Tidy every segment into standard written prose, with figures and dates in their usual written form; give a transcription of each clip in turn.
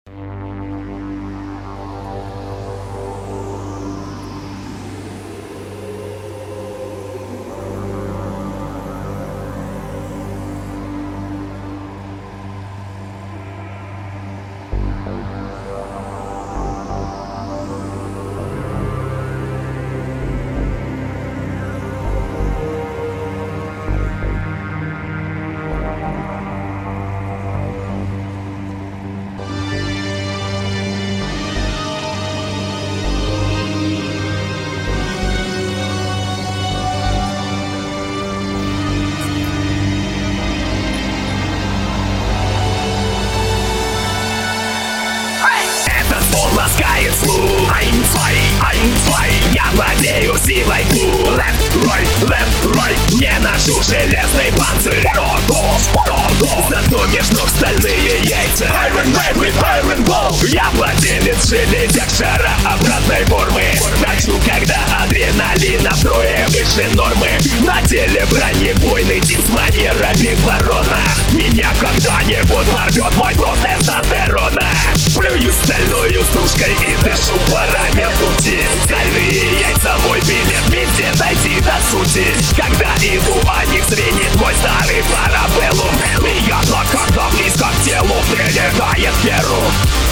Ласкает слух. Ein, zwei, я владею силой клуб. Left, right, не ношу железный панцирь. Зато между ног стальные яйца. Iron Man with Iron Ball. Я владелец железяк шарообразной формы. Хочу, когда адреналина втрое выше нормы. На теле бронебойный тип с манерами ворона. Меня когда-нибудь ворвет мой рост тестостерона. Плюю стальную стружкой и дышу парами пути. Стальные яйца мой билет, вместе дойти до сути. Когда иду, о них звенит мой старый парабеллум. И я так, когда близко к телу прилетает Перу.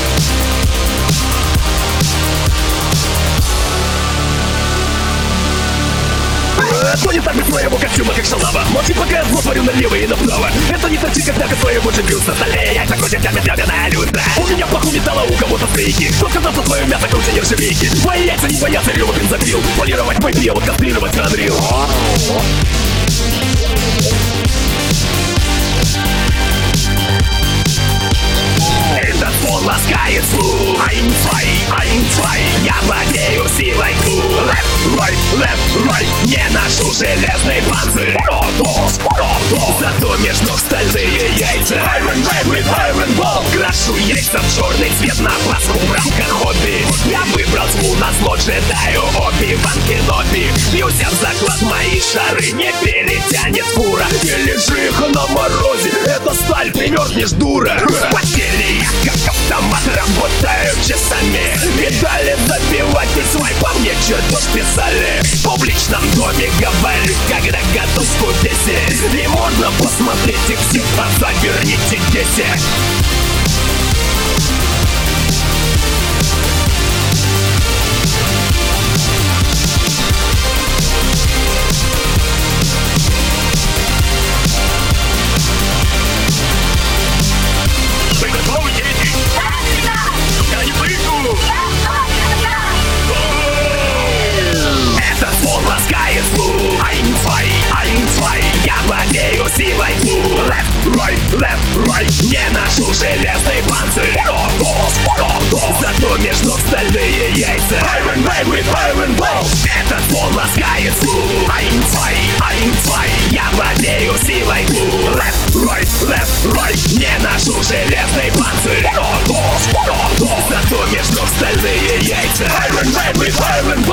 Кто не так без своего костюма, как шалава? Молчи, пока я зло творю налево и направо. Это не торчит, когда к своему джемпил со столе. Яйца крутят тямя-тямя люстра. У меня в паху металла, у кого-то стейки. Кто сказал, что твое мясо круче нержавейки? Мои яйца не боятся рева бензопил. Полировать мой привод, кастрировать Unreal. Этот пол ласкает слух. Ein, zwei, я владею силой клуб. Left, right, не ношу железный панцирь. Зато между ног стальные яйца. Iron Man with Iron Ball. Крашу яйца в черный цвет на пасху в рамках хобби. Я выбрал тьму на зло джедаю Оби-Ван Кеноби. Бьюсь в заклад, мои шары не перетянет фура. Не лежи их на морозе, это сталь, примерзнешь, дура. В постели я как автомат работаю часами. Медали забивать и свой по мне чертеж писали. В публичном доме говорю, когда готов к кудесе. И можно посмотреть их всех, позаберните 10. Этот пол ласкает слух. Ein, zwei, я владею силой клуб. Left, right, не ношу железный панцирь. Зато между ног стальные яйца. Iron Man with Iron Ball. Этот пол ласкает слух. Ein, zwei, я владею силой клуб. Left, right, не ношу железный панцирь. Зато между ног стальные яйца. Iron Man with Iron Ball.